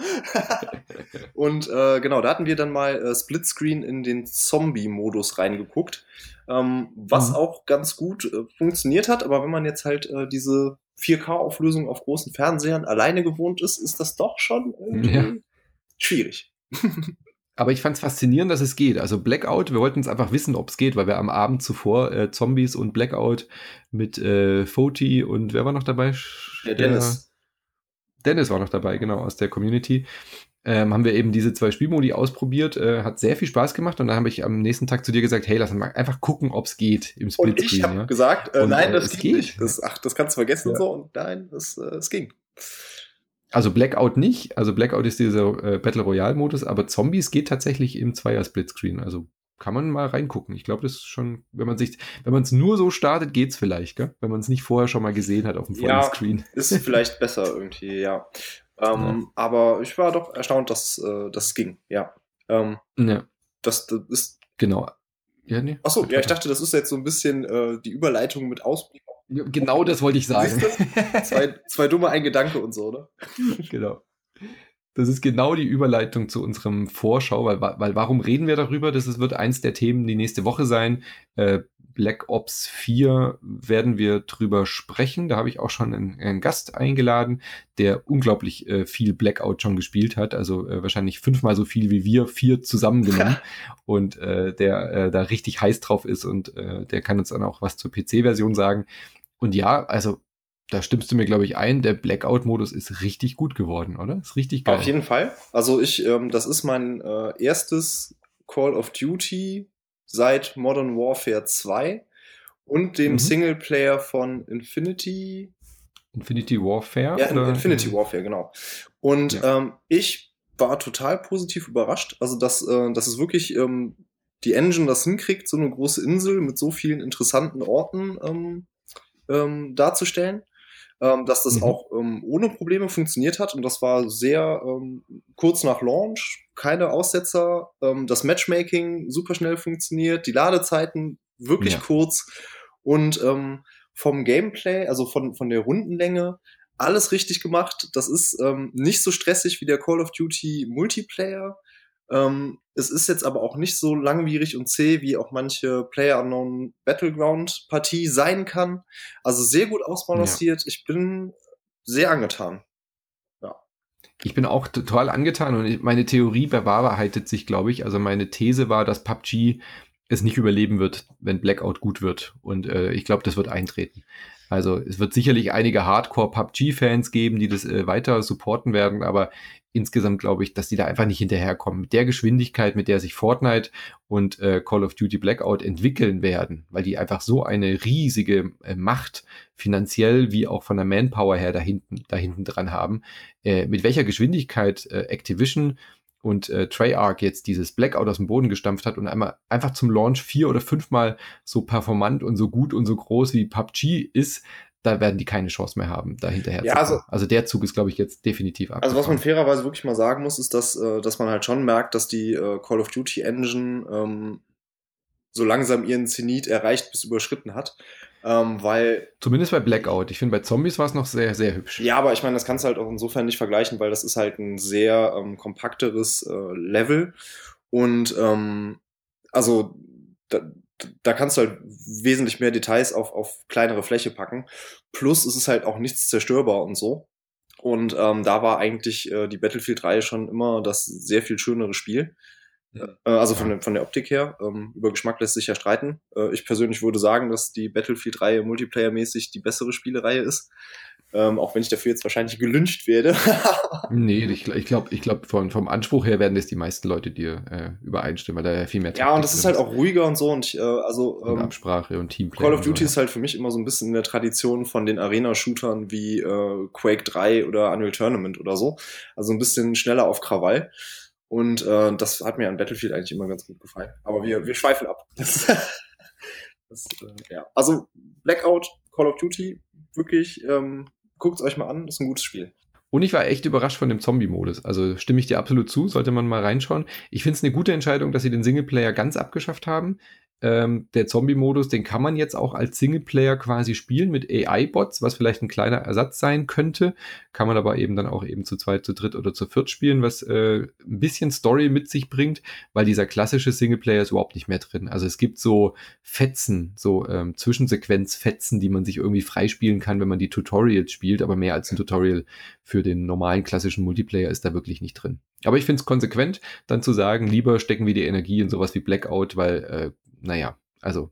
Speaker 2: Und äh, genau, da hatten wir dann mal äh, Splitscreen in den Zombie-Modus reingeguckt, ähm, was
Speaker 1: Mhm.
Speaker 2: auch ganz gut äh, funktioniert hat, aber wenn man jetzt halt äh, diese vier K-Auflösung auf großen Fernsehern alleine gewohnt ist, ist das doch schon irgendwie
Speaker 1: Ja.
Speaker 2: schwierig.
Speaker 1: Aber ich fand es faszinierend, dass es geht. Also Blackout, wir wollten es einfach wissen, ob es geht, weil wir am Abend zuvor äh, Zombies und Blackout mit äh, Foti und wer war noch dabei?
Speaker 2: Der Dennis.
Speaker 1: Dennis war noch dabei, genau, aus der Community. Ähm, haben wir eben diese zwei Spielmodi ausprobiert, äh, hat sehr viel Spaß gemacht und dann habe ich am nächsten Tag zu dir gesagt, hey, lass uns mal einfach gucken, ob es geht im
Speaker 2: Und
Speaker 1: Splitscreen.
Speaker 2: ich habe
Speaker 1: ja.
Speaker 2: gesagt, äh,
Speaker 1: Und,
Speaker 2: nein,
Speaker 1: äh,
Speaker 2: das
Speaker 1: es
Speaker 2: geht,
Speaker 1: geht.
Speaker 2: nicht. Das, ach, das kannst du vergessen
Speaker 1: Ja.
Speaker 2: so. Und nein, das, äh, es ging.
Speaker 1: Also Blackout nicht, also Blackout ist dieser äh, Battle Royale Modus, aber Zombies geht tatsächlich im Zweier-Splitscreen, also kann man mal reingucken. Ich glaube, das ist schon, wenn man sich, wenn man es nur so startet, geht's vielleicht, gell? Wenn man es nicht vorher schon mal gesehen hat auf dem vollen
Speaker 2: Ja,
Speaker 1: Screen.
Speaker 2: ist vielleicht besser irgendwie, ja. Ähm,
Speaker 1: Ja.
Speaker 2: Aber ich war doch erstaunt, dass, äh, dass es ging, ja. Ähm,
Speaker 1: Ja,
Speaker 2: das, das ist.
Speaker 1: genau. Ja, nee.
Speaker 2: Achso, ja, ich dachte, das ist jetzt so ein bisschen äh, die Überleitung mit Ausblick.
Speaker 1: Ja, genau das wollte ich sagen.
Speaker 2: Siehst du? Zwei, zwei dumme, ein Gedanke und so, ne?
Speaker 1: Genau. Das ist genau die Überleitung zu unserem Vorschau, weil, weil warum reden wir darüber? Das ist, wird eins der Themen die nächste Woche sein. Äh, Black Ops vier werden wir drüber sprechen. Da habe ich auch schon einen, einen Gast eingeladen, der unglaublich äh, viel Blackout schon gespielt hat. Also äh, wahrscheinlich fünfmal so viel wie wir vier zusammengenommen. Und äh, der äh, da richtig heiß drauf ist und äh, der kann uns dann auch was zur P C-Version sagen. Und ja, also da stimmst du mir, glaube ich, ein, der Blackout-Modus ist richtig gut geworden, oder? Ist richtig geil.
Speaker 2: Auf jeden Fall. Also ich, ähm, das ist mein äh, erstes Call of Duty seit Modern Warfare zwei und dem
Speaker 1: Mhm.
Speaker 2: Singleplayer von Infinity
Speaker 1: Infinity Warfare?
Speaker 2: Ja,
Speaker 1: oder?
Speaker 2: Infinity Warfare, genau. Und ja. ähm, ich war total positiv überrascht. Also, dass, äh, dass es wirklich ähm, die Engine das hinkriegt, so eine große Insel mit so vielen interessanten Orten ähm, ähm, darzustellen. Ähm, dass das mhm. auch ähm, ohne Probleme funktioniert hat. Und das war sehr ähm, kurz nach Launch, keine Aussetzer. Ähm, das Matchmaking super schnell funktioniert, die Ladezeiten wirklich ja. kurz. Und ähm, vom Gameplay, also von, von der Rundenlänge, alles richtig gemacht. Das ist ähm, nicht so stressig wie der Call of Duty Multiplayer. Ähm, es ist jetzt aber auch nicht so langwierig und zäh, wie auch manche PlayerUnknown Battleground-Partie sein kann. Also sehr gut ausbalanciert. Ja. Ich bin sehr angetan. Ja.
Speaker 1: Ich bin auch total angetan und meine Theorie bewahrheitet sich, glaube ich. Also meine These war, dass P U B G es nicht überleben wird, wenn Blackout gut wird. Und äh, ich glaube, das wird eintreten. Also es wird sicherlich einige Hardcore-P U B G-Fans geben, die das äh, weiter supporten werden, aber insgesamt glaube ich, dass die da einfach nicht hinterherkommen. Mit der Geschwindigkeit, mit der sich Fortnite und äh, Call of Duty Blackout entwickeln werden, weil die einfach so eine riesige äh, Macht finanziell wie auch von der Manpower her da hinten, da hinten dran haben, äh, mit welcher Geschwindigkeit äh, Activision und äh, Treyarch jetzt dieses Blackout aus dem Boden gestampft hat und einmal einfach zum Launch vier oder fünfmal so performant und so gut und so groß wie P U B G ist, da werden die keine Chance mehr haben, da hinterher
Speaker 2: ja,
Speaker 1: zu
Speaker 2: kommen.
Speaker 1: Also, also der Zug ist, glaube ich, jetzt definitiv abgefahren.
Speaker 2: Also was man fairerweise wirklich mal sagen muss, ist, dass, äh, dass man halt schon merkt, dass die äh, Call of Duty Engine ähm, so langsam ihren Zenit erreicht bis überschritten hat. Ähm, weil
Speaker 1: Zumindest bei Blackout. Ich finde, bei Zombies war es noch sehr, sehr hübsch.
Speaker 2: Ja, aber ich meine, das kannst du halt auch insofern nicht vergleichen, weil das ist halt ein sehr ähm, kompakteres äh, Level. Und ähm, also da, da kannst du halt wesentlich mehr Details auf, auf kleinere Fläche packen. Plus es ist halt auch nichts zerstörbar und so. Und ähm, da war eigentlich äh, die Battlefield-Reihe schon immer das sehr viel schönere Spiel. Mhm. Äh, also von, der, von der Optik her. Ähm, über Geschmack lässt sich ja streiten. Äh, ich persönlich würde sagen, dass die Battlefield-Reihe multiplayermäßig die bessere Spielereihe ist. Ähm, auch wenn ich dafür jetzt wahrscheinlich gelyncht werde.
Speaker 1: Nee, ich, ich glaube, ich glaub, vom, vom Anspruch her werden das die meisten Leute dir äh, übereinstimmen, weil da ja viel mehr
Speaker 2: Taktik Ja, und das ist halt auch ruhiger und so. Und ich, äh, also
Speaker 1: und
Speaker 2: ähm,
Speaker 1: Absprache und Teamplay.
Speaker 2: Call of Duty
Speaker 1: so, ja.
Speaker 2: ist halt für mich immer so ein bisschen in der Tradition von den Arena-Shootern wie äh, Quake drei oder Unreal Tournament oder so. Also ein bisschen schneller auf Krawall. Und äh, das hat mir an Battlefield eigentlich immer ganz gut gefallen. Aber wir, wir schweifen ab. Das, das, äh, ja. Also Blackout, Call of Duty, wirklich, ähm, guckt es euch mal an, das ist ein gutes Spiel.
Speaker 1: Und ich war echt überrascht von dem Zombie-Modus. Also stimme ich dir absolut zu, sollte man mal reinschauen. Ich finde es eine gute Entscheidung, dass sie den Singleplayer ganz abgeschafft haben. Ähm, der Zombie-Modus, den kann man jetzt auch als Singleplayer quasi spielen mit A I-Bots, was vielleicht ein kleiner Ersatz sein könnte. Kann man aber eben dann auch eben zu zweit, zu dritt oder zu viert spielen, was äh, ein bisschen Story mit sich bringt, weil dieser klassische Singleplayer ist überhaupt nicht mehr drin. Also es gibt so Fetzen, so ähm, Zwischensequenz-Fetzen, die man sich irgendwie freispielen kann, wenn man die Tutorials spielt, aber mehr als ein Tutorial für den normalen klassischen Multiplayer ist da wirklich nicht drin. Aber ich finde es konsequent, dann zu sagen, lieber stecken wir die Energie in sowas wie Blackout, weil, äh, naja, also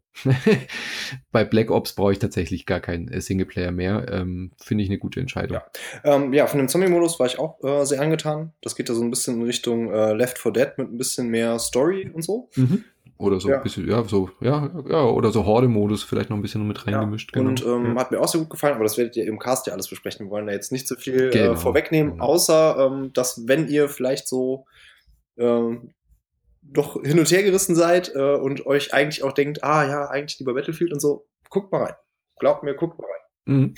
Speaker 1: bei Black Ops brauche ich tatsächlich gar keinen äh, Singleplayer mehr. Ähm, finde ich eine gute Entscheidung.
Speaker 2: Ja, ähm, ja von dem Zombie-Modus war ich auch äh, sehr angetan. Das geht ja so ein bisschen in Richtung äh, Left four Dead mit ein bisschen mehr Story und so.
Speaker 1: Mhm. Oder so ja. ein bisschen, ja, so, ja, ja, oder so Horde-Modus vielleicht noch ein bisschen mit reingemischt.
Speaker 2: Ja, und
Speaker 1: genau.
Speaker 2: ähm,
Speaker 1: ja.
Speaker 2: hat mir auch sehr gut gefallen, aber das werdet ihr im Cast ja alles besprechen. Wir wollen da jetzt nicht so viel
Speaker 1: genau.
Speaker 2: äh, vorwegnehmen, genau. außer ähm, dass, wenn ihr vielleicht so ähm, doch hin und her gerissen seid äh, und euch eigentlich auch denkt, ah ja, eigentlich lieber Battlefield und so, guckt mal rein. Glaubt mir, guckt mal rein.
Speaker 1: Mhm.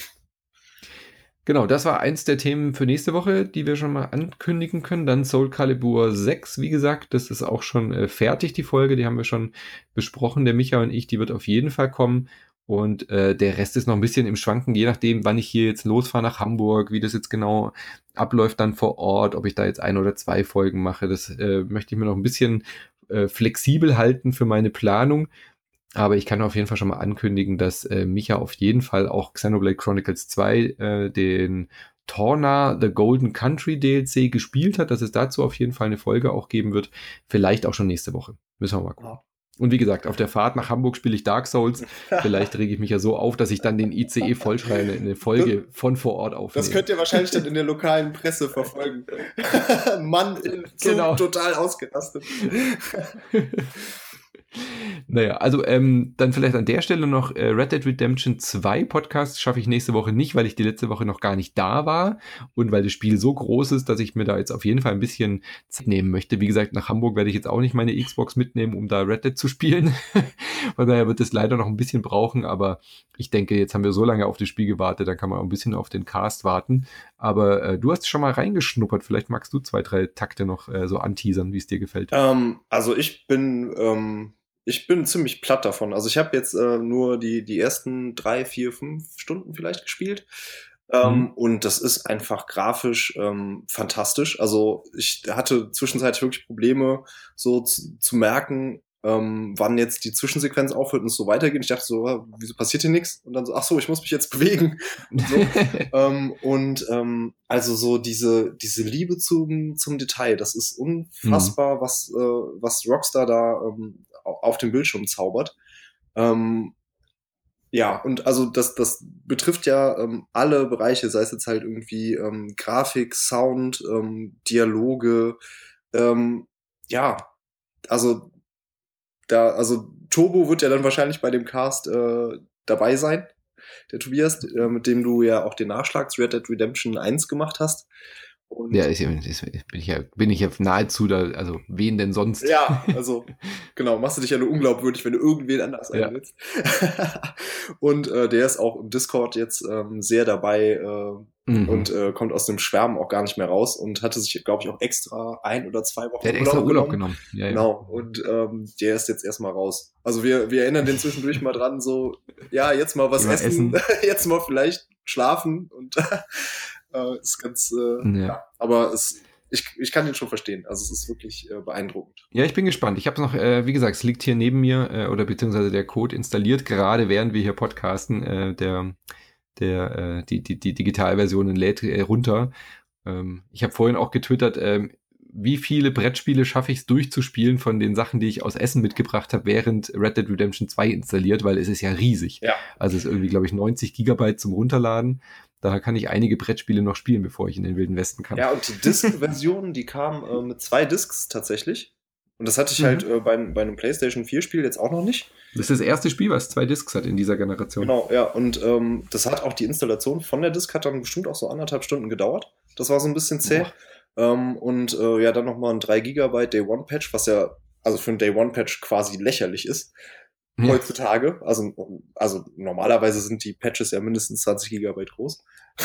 Speaker 1: Genau, das war eins der Themen für nächste Woche, die wir schon mal ankündigen können. Dann Soul Calibur sechs, wie gesagt, das ist auch schon äh, fertig, die Folge, die haben wir schon besprochen, der Micha und ich, die wird auf jeden Fall kommen. Und äh, der Rest ist noch ein bisschen im Schwanken, je nachdem, wann ich hier jetzt losfahre nach Hamburg, wie das jetzt genau abläuft dann vor Ort, ob ich da jetzt ein oder zwei Folgen mache. Das äh, möchte ich mir noch ein bisschen äh, flexibel halten für meine Planung. Aber ich kann auf jeden Fall schon mal ankündigen, dass äh, Micha auf jeden Fall auch Xenoblade Chronicles zwei, äh, den Torna The Golden Country D L C gespielt hat, dass es dazu auf jeden Fall eine Folge auch geben wird. Vielleicht auch schon nächste Woche. Müssen wir mal gucken. Ja. Und wie gesagt, auf der Fahrt nach Hamburg spiele ich Dark Souls. Vielleicht rege ich mich ja so auf, dass ich dann den I C E vollschreie, eine Folge von vor Ort aufnehme.
Speaker 2: Das könnt ihr wahrscheinlich dann in der lokalen Presse verfolgen. Mann im Zug,
Speaker 1: genau.
Speaker 2: Total ausgerastet.
Speaker 1: Naja, also ähm, dann vielleicht an der Stelle noch äh, Red Dead Redemption zwei Podcast schaffe ich nächste Woche nicht, weil ich die letzte Woche noch gar nicht da war und weil das Spiel so groß ist, dass ich mir da jetzt auf jeden Fall ein bisschen Zeit nehmen möchte. Wie gesagt, nach Hamburg werde ich jetzt auch nicht meine Xbox mitnehmen, um da Red Dead zu spielen. Von daher wird es leider noch ein bisschen brauchen, aber ich denke, jetzt haben wir so lange auf das Spiel gewartet, dann kann man auch ein bisschen auf den Cast warten. Aber äh, du hast schon mal reingeschnuppert, vielleicht magst du zwei, drei Takte noch äh, so anteasern, wie es dir gefällt.
Speaker 2: Ähm, also ich bin, ähm, ich bin ziemlich platt davon. Also ich habe jetzt äh, nur die, die ersten drei, vier, fünf Stunden vielleicht gespielt. Ähm,
Speaker 1: Mhm.
Speaker 2: und das ist einfach grafisch ähm, fantastisch. Also ich hatte zwischenzeitlich wirklich Probleme, so zu, zu merken, ähm, wann jetzt die Zwischensequenz aufhört und es so weitergeht. Ich dachte so, ah, wieso passiert hier nichts? Und dann so, ach so, ich muss mich jetzt bewegen. Und so. ähm, und ähm, also so diese diese Liebe zum zum Detail, das ist unfassbar, mhm. was äh, was Rockstar da ähm, auf dem Bildschirm zaubert. Ähm, ja, und also das, das betrifft ja ähm, alle Bereiche, sei es jetzt halt irgendwie ähm, Grafik, Sound, ähm, Dialoge, ähm, ja, also da, also Turbo wird ja dann wahrscheinlich bei dem Cast äh, dabei sein, der Tobias, äh, mit dem du ja auch den Nachschlag zu Red Dead Redemption eins gemacht hast. Und
Speaker 1: ja, ich, ich, bin ich ja, bin ich ja nahezu da, also wen denn sonst?
Speaker 2: Ja, also genau, machst du dich ja nur unglaubwürdig, wenn du irgendwen anders
Speaker 1: Ja.
Speaker 2: einlädst. Und äh, der ist auch im Discord jetzt ähm, sehr dabei äh, mhm. und äh, kommt aus dem Schwärmen auch gar nicht mehr raus und hatte sich, glaube ich, auch extra ein oder zwei Wochen
Speaker 1: der hat extra Urlaub genommen. genommen. Ja,
Speaker 2: genau,
Speaker 1: ja.
Speaker 2: und ähm, der ist jetzt erstmal raus. Also wir, wir erinnern den zwischendurch mal dran, so, ja, jetzt mal was essen, essen. Jetzt mal vielleicht schlafen und äh, ist ganz, äh, ja. ja, aber es Ich, ich kann den schon verstehen. Also es ist wirklich äh, beeindruckend.
Speaker 1: Ja, ich bin gespannt. Ich habe noch, äh, wie gesagt, es liegt hier neben mir äh, oder beziehungsweise der Code installiert, gerade während wir hier podcasten. Äh, der, der, äh, die, die, die Digitalversion lädt äh, runter. Ähm, ich habe vorhin auch getwittert, äh, wie viele Brettspiele schaffe ich es durchzuspielen von den Sachen, die ich aus Essen mitgebracht habe, während Red Dead Redemption zwei installiert, weil es ist ja riesig.
Speaker 2: Ja.
Speaker 1: Also es ist irgendwie, glaube ich, neunzig Gigabyte zum Runterladen. Daher kann ich einige Brettspiele noch spielen, bevor ich in den Wilden Westen kann.
Speaker 2: Ja, und die Disc-Version, die kam äh, mit zwei Discs tatsächlich. Und das hatte ich mhm. halt äh, bei, bei einem PlayStation vier Spiel jetzt auch noch nicht.
Speaker 1: Das ist das erste Spiel, was zwei Discs hat in dieser Generation.
Speaker 2: Genau, ja. Und ähm, das hat auch die Installation von der Disc hat dann bestimmt auch so anderthalb Stunden gedauert. Das war so ein bisschen zäh. Ähm, und äh, ja, dann nochmal ein drei Gigabyte Day One Patch, was ja also für ein Day One Patch quasi lächerlich ist. Ja. Heutzutage. Also, also normalerweise sind die Patches ja mindestens zwanzig Gigabyte groß.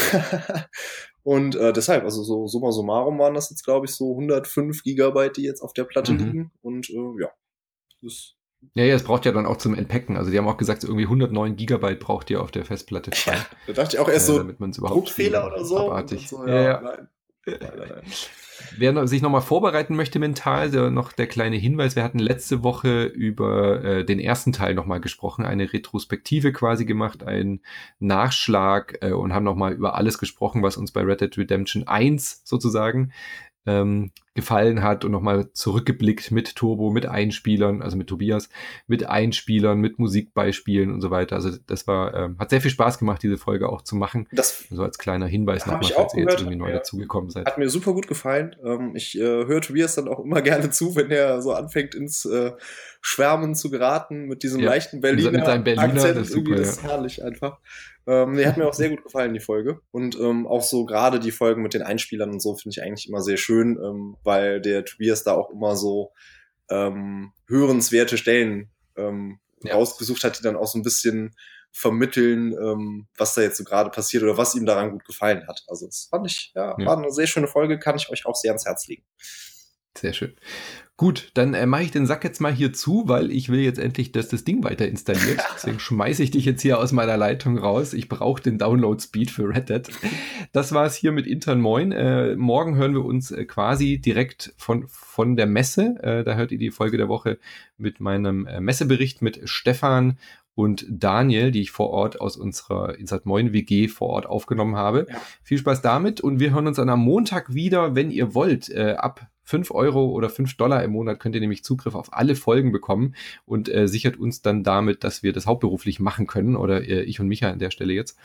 Speaker 2: Und äh, deshalb, also so summa summarum waren das jetzt, glaube ich, so hundertfünf Gigabyte, die jetzt auf der Platte mhm. liegen. Und äh, ja. Das
Speaker 1: ja, ja, es braucht ja dann auch zum Entpacken. Also die haben auch gesagt, so irgendwie hundertneun Gigabyte braucht ihr auf der Festplatte.
Speaker 2: Ja, da dachte ich auch erst äh, so,
Speaker 1: damit man es überhaupt
Speaker 2: Druckfehler oder so.
Speaker 1: Abartig.
Speaker 2: so
Speaker 1: ja,
Speaker 2: ja,
Speaker 1: ja.
Speaker 2: Nein. Nein, nein, nein.
Speaker 1: Wer sich nochmal vorbereiten möchte mental, der, noch der kleine Hinweis, wir hatten letzte Woche über äh, den ersten Teil nochmal gesprochen, eine Retrospektive quasi gemacht, einen Nachschlag äh, und haben nochmal über alles gesprochen, was uns bei Red Dead Redemption eins sozusagen ähm, gefallen hat und nochmal zurückgeblickt mit Turbo, mit Einspielern, also mit Tobias, mit Einspielern, mit Musikbeispielen und so weiter. Also das war, ähm, hat sehr viel Spaß gemacht, diese Folge auch zu machen.
Speaker 2: Das
Speaker 1: so als kleiner Hinweis nochmal, falls ihr jetzt irgendwie neu ja. dazugekommen seid.
Speaker 2: Hat mir super gut gefallen. Ähm, ich äh, höre Tobias dann auch immer gerne zu, wenn er so anfängt ins äh, Schwärmen zu geraten mit diesem ja. leichten Berliner,
Speaker 1: mit seinem Berliner
Speaker 2: Akzent.
Speaker 1: Das ist
Speaker 2: irgendwie
Speaker 1: super,
Speaker 2: das ist ja. herrlich einfach. Ähm, nee, hat mir auch sehr gut gefallen, die Folge. Und ähm, auch so gerade die Folgen mit den Einspielern und so finde ich eigentlich immer sehr schön, ähm, weil der Tobias da auch immer so ähm, hörenswerte Stellen ähm, ja. rausgesucht hat, die dann auch so ein bisschen vermitteln, ähm, was da jetzt so gerade passiert oder was ihm daran gut gefallen hat. Also das fand ich, ja, ja. war eine sehr schöne Folge, kann ich euch auch sehr ans Herz legen.
Speaker 1: Sehr schön. Gut, dann äh, mache ich den Sack jetzt mal hier zu, weil ich will jetzt endlich, dass das Ding weiter installiert. Deswegen schmeiße ich dich jetzt hier aus meiner Leitung raus. Ich brauche den Download-Speed für Red Dead. Das war es hier mit Intern Moin. Äh, morgen hören wir uns äh, quasi direkt von, von der Messe. Äh, da hört ihr die Folge der Woche mit meinem äh, Messebericht mit Stefan und Daniel, die ich vor Ort aus unserer Insert Moin W G vor Ort aufgenommen habe. Ja. Viel Spaß damit und wir hören uns dann am Montag wieder, wenn ihr wollt. Äh, ab fünf Euro oder fünf Dollar im Monat könnt ihr nämlich Zugriff auf alle Folgen bekommen und äh, sichert uns dann damit, dass wir das hauptberuflich machen können oder äh, ich und Micha an der Stelle jetzt.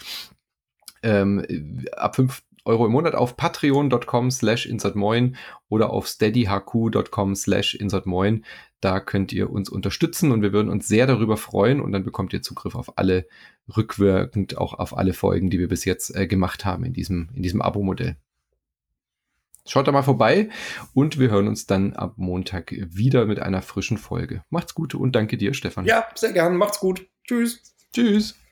Speaker 1: Ähm, ab fünf Euro im Monat auf patreon.com slash insertmoin oder auf steadyhq.com slash insertmoin. Da könnt ihr uns unterstützen und wir würden uns sehr darüber freuen und dann bekommt ihr Zugriff auf alle, rückwirkend auch auf alle Folgen, die wir bis jetzt äh, gemacht haben in diesem, in diesem Abo-Modell. Schaut da mal vorbei und wir hören uns dann ab Montag wieder mit einer frischen Folge. Macht's gut und danke dir, Stefan.
Speaker 2: Ja, sehr gern. Macht's gut. Tschüss.
Speaker 1: Tschüss.